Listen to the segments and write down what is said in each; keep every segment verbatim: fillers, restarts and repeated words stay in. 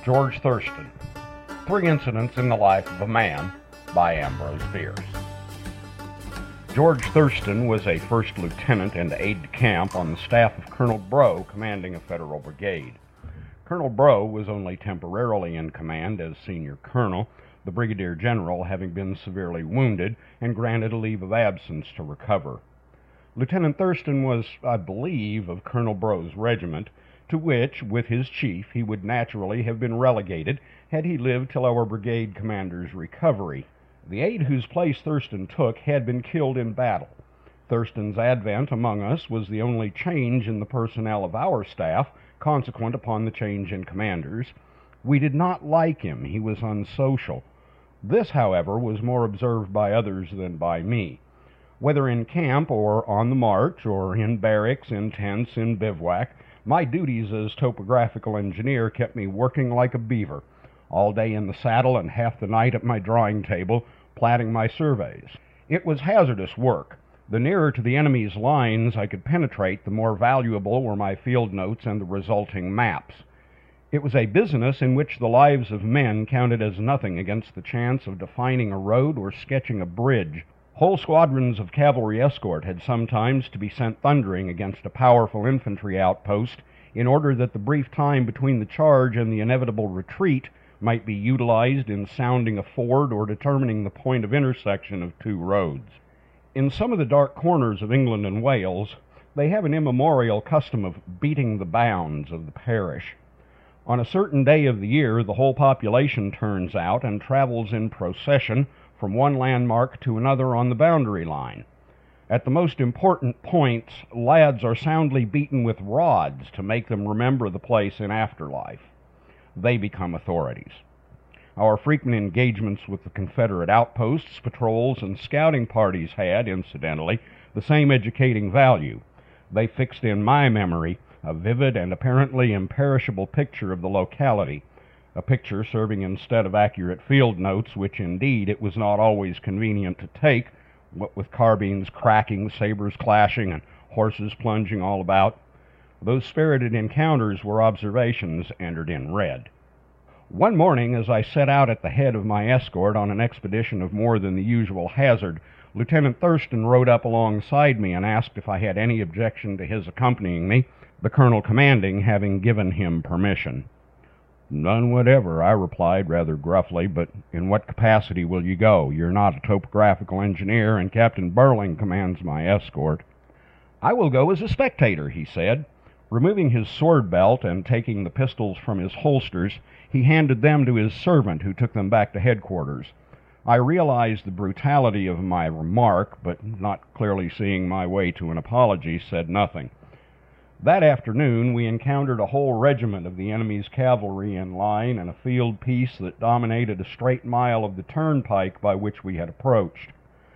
George Thurston, Three Incidents in the Life of a Man by Ambrose Bierce. George Thurston was a first lieutenant and aide-de-camp on the staff of Colonel Brough, commanding a federal brigade. Colonel Brough was only temporarily in command as senior colonel, the brigadier general having been severely wounded and granted a leave of absence to recover. Lieutenant Thurston was, I believe, of Colonel Brough's regiment, to which, with his chief, he would naturally have been relegated had he lived till our brigade commander's recovery. The aide whose place Thurston took had been killed in battle. Thurston's advent among us was the only change in the personnel of our staff, consequent upon the change in commanders. We did not like him. He was unsocial. This, however, was more observed by others than by me. Whether in camp or on the march, or in barracks, in tents, in bivouac, my duties as topographical engineer kept me working like a beaver, all day in the saddle and half the night at my drawing table, platting my surveys. It was hazardous work. The nearer to the enemy's lines I could penetrate, the more valuable were my field notes and the resulting maps. It was a business in which the lives of men counted as nothing against the chance of defining a road or sketching a bridge. Whole squadrons of cavalry escort had sometimes to be sent thundering against a powerful infantry outpost in order that the brief time between the charge and the inevitable retreat might be utilized in sounding a ford or determining the point of intersection of two roads. In some of the dark corners of England and Wales, they have an immemorial custom of beating the bounds of the parish. On a certain day of the year, the whole population turns out and travels in procession from one landmark to another on the boundary line. At the most important points, lads are soundly beaten with rods to make them remember the place in afterlife. They become authorities. Our frequent engagements with the Confederate outposts, patrols, and scouting parties had, incidentally, the same educating value. They fixed in my memory a vivid and apparently imperishable picture of the locality, a picture serving instead of accurate field notes, which indeed it was not always convenient to take, what with carbines cracking, sabers clashing, and horses plunging all about. Those spirited encounters were observations entered in red. One morning, as I set out at the head of my escort on an expedition of more than the usual hazard, Lieutenant Thurston rode up alongside me and asked if I had any objection to his accompanying me, the colonel commanding having given him permission. "None whatever," I replied rather gruffly, "but in what capacity will you go? You're not a topographical engineer, and Captain Burling commands my escort." "I will go as a spectator," he said. Removing his sword belt and taking the pistols from his holsters, he handed them to his servant, who took them back to headquarters. I realized the brutality of my remark, but not clearly seeing my way to an apology, said nothing. That afternoon we encountered a whole regiment of the enemy's cavalry in line and a field piece that dominated a straight mile of the turnpike by which we had approached.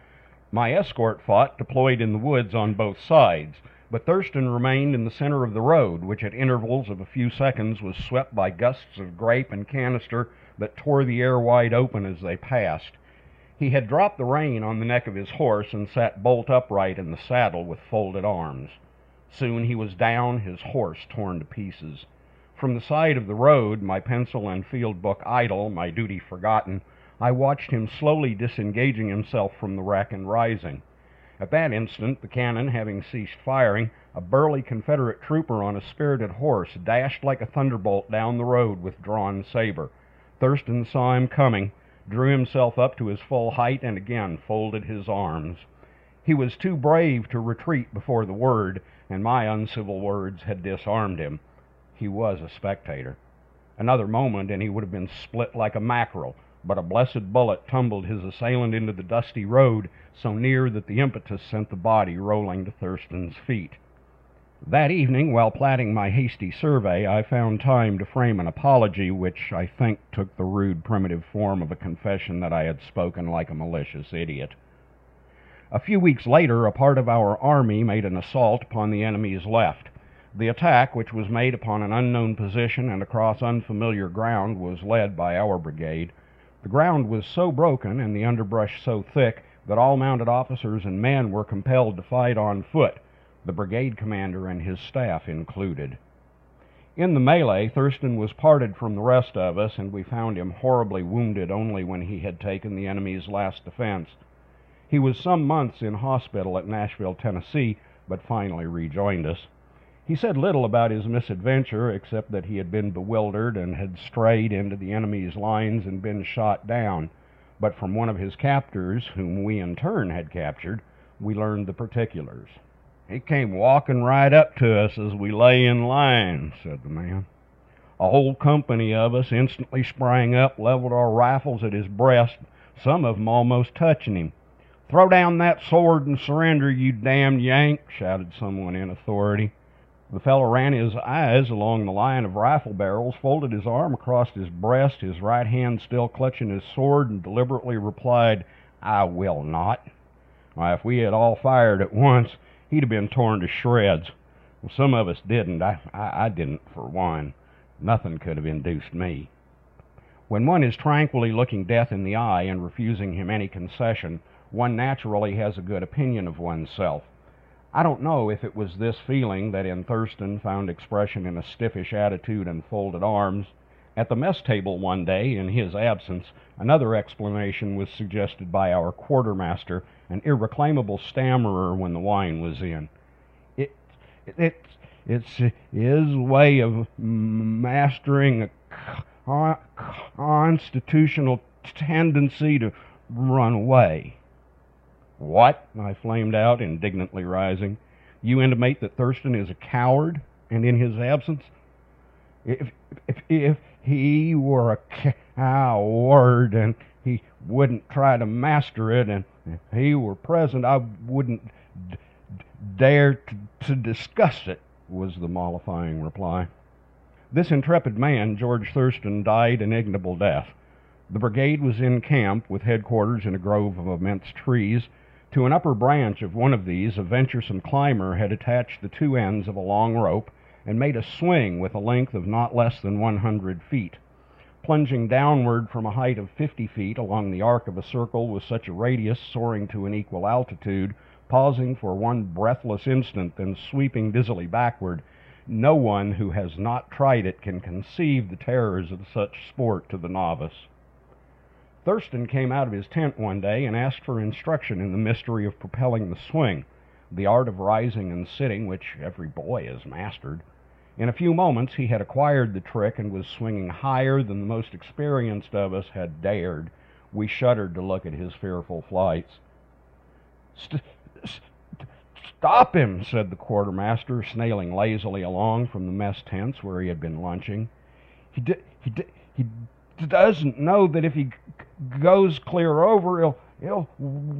My escort fought deployed in the woods on both sides, but Thurston remained in the center of the road, which at intervals of a few seconds was swept by gusts of grape and canister that tore the air wide open as they passed. He had dropped the rein on the neck of his horse and sat bolt upright in the saddle with folded arms. Soon he was down, his horse torn to pieces. From the side of the road, my pencil and field book idle, my duty forgotten, I watched him slowly disengaging himself from the wreck and rising. At that instant, the cannon having ceased firing, a burly Confederate trooper on a spirited horse dashed like a thunderbolt down the road with drawn saber. Thurston saw him coming, drew himself up to his full height, and again folded his arms. He was too brave to retreat before the word, and my uncivil words had disarmed him. He was a spectator. Another moment and he would have been split like a mackerel, but a blessed bullet tumbled his assailant into the dusty road so near that the impetus sent the body rolling to Thurston's feet. That evening, while platting my hasty survey, I found time to frame an apology which I think took the rude primitive form of a confession that I had spoken like a malicious idiot. A few weeks later, a part of our army made an assault upon the enemy's left. The attack, which was made upon an unknown position and across unfamiliar ground, was led by our brigade. The ground was so broken and the underbrush so thick that all mounted officers and men were compelled to fight on foot, the brigade commander and his staff included. In the melee, Thurston was parted from the rest of us, and we found him horribly wounded only when he had taken the enemy's last defense. He was some months in hospital at Nashville, Tennessee, but finally rejoined us. He said little about his misadventure, except that he had been bewildered and had strayed into the enemy's lines and been shot down. But from one of his captors, whom we in turn had captured, we learned the particulars. "He came walking right up to us as we lay in line," said the man. "A whole company of us instantly sprang up, leveled our rifles at his breast, some of them almost touching him. 'Throw down that sword and surrender, you damned Yank,' shouted someone in authority. The fellow ran his eyes along the line of rifle barrels, folded his arm across his breast, his right hand still clutching his sword, and deliberately replied, 'I will not.' Why, if we had all fired at once, he'd have been torn to shreds. Well, some of us didn't. I, I, I didn't, for one. Nothing could have induced me." When one is tranquilly looking death in the eye and refusing him any concession, one naturally has a good opinion of oneself. I don't know if it was this feeling that in Thurston found expression in a stiffish attitude and folded arms. At the mess table one day, in his absence, another explanation was suggested by our quartermaster, an irreclaimable stammerer when the wine was in. It, it, it's his way of mastering a con- constitutional tendency to run away." "What?" I flamed out, indignantly rising. "You intimate that Thurston is a coward, and in his absence?" If, if, if he were a coward and he wouldn't try to master it, and if he were present, I wouldn't d- dare to, to discuss it," was the mollifying reply. This intrepid man, George Thurston, died an ignoble death. The brigade was in camp, with headquarters in a grove of immense trees. To an upper branch of one of these, a venturesome climber had attached the two ends of a long rope and made a swing with a length of not less than one hundred feet. Plunging downward from a height of fifty feet along the arc of a circle with such a radius, soaring to an equal altitude, pausing for one breathless instant, then sweeping dizzily backward, no one who has not tried it can conceive the terrors of such sport to the novice. Thurston came out of his tent one day and asked for instruction in the mystery of propelling the swing, the art of rising and sitting, which every boy has mastered. In a few moments he had acquired the trick and was swinging higher than the most experienced of us had dared. We shuddered to look at his fearful flights. St- st- "Stop him," said the quartermaster, snailing lazily along from the mess tents where he had been lunching. He, d- he, d- he doesn't know that if he g- goes clear over, he'll, he'll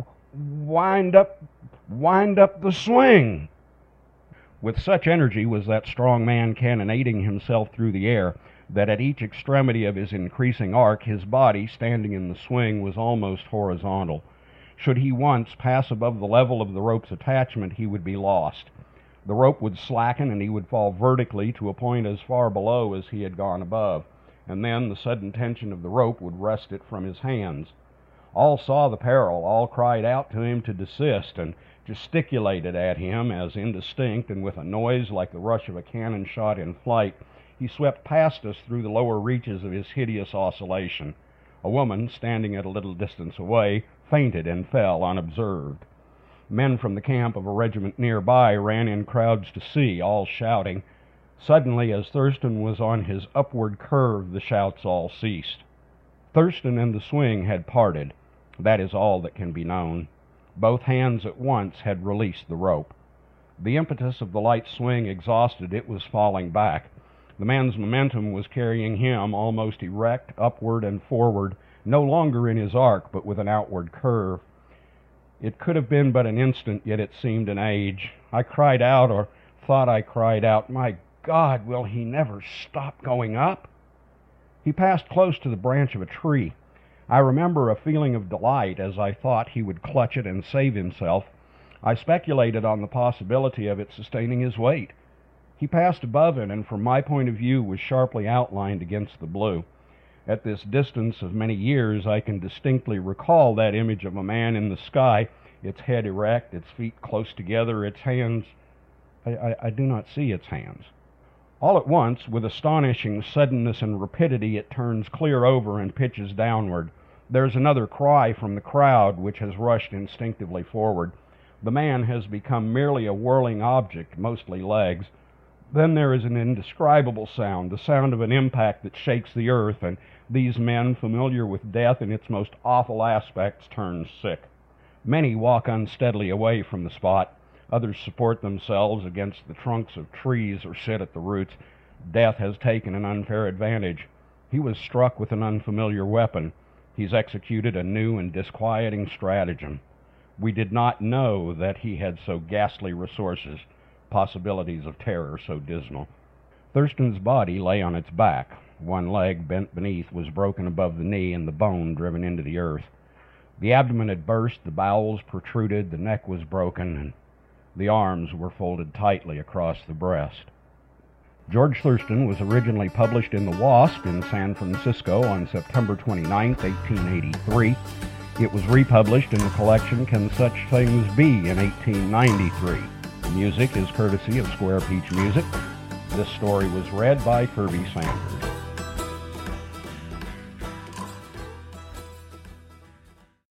wind up, wind up the swing." With such energy was that strong man cannonading himself through the air that at each extremity of his increasing arc, his body, standing in the swing, was almost horizontal. Should he once pass above the level of the rope's attachment, he would be lost. The rope would slacken and he would fall vertically to a point as far below as he had gone above, and then the sudden tension of the rope would wrest it from his hands. All saw the peril, all cried out to him to desist, and gesticulated at him as, indistinct and with a noise like the rush of a cannon shot in flight, he swept past us through the lower reaches of his hideous oscillation. A woman, standing at a little distance away, fainted and fell unobserved. Men from the camp of a regiment nearby ran in crowds to see, all shouting. Suddenly, as Thurston was on his upward curve, the shouts all ceased. Thurston and the swing had parted. That is all that can be known. Both hands at once had released the rope. The impetus of the light swing exhausted, it was falling back. The man's momentum was carrying him almost erect, upward and forward, no longer in his arc, but with an outward curve. It could have been but an instant, yet it seemed an age. I cried out, or thought I cried out, "My God, will he never stop going up?" He passed close to the branch of a tree. I remember a feeling of delight as I thought he would clutch it and save himself. I speculated on the possibility of it sustaining his weight. He passed above it, and from my point of view was sharply outlined against the blue. At this distance of many years, I can distinctly recall that image of a man in the sky, its head erect, its feet close together, its hands... I, I, I do not see its hands. All at once, with astonishing suddenness and rapidity, it turns clear over and pitches downward. There's another cry from the crowd, which has rushed instinctively forward. The man has become merely a whirling object, mostly legs. Then there is an indescribable sound, the sound of an impact that shakes the earth, and these men, familiar with death in its most awful aspects, turn sick. Many walk unsteadily away from the spot. Others support themselves against the trunks of trees or sit at the roots. Death has taken an unfair advantage. He was struck with an unfamiliar weapon. He's executed a new and disquieting stratagem. We did not know that he had so ghastly resources, possibilities of terror so dismal. Thurston's body lay on its back. One leg, bent beneath, was broken above the knee and the bone driven into the earth. The abdomen had burst, the bowels protruded, the neck was broken, and the arms were folded tightly across the breast. George Thurston was originally published in The Wasp in San Francisco on September twenty-ninth, eighteen eighty-three. It was republished in the collection Can Such Things Be in eighteen ninety-three. The music is courtesy of Square Peach Music. This story was read by Kirby Sanders.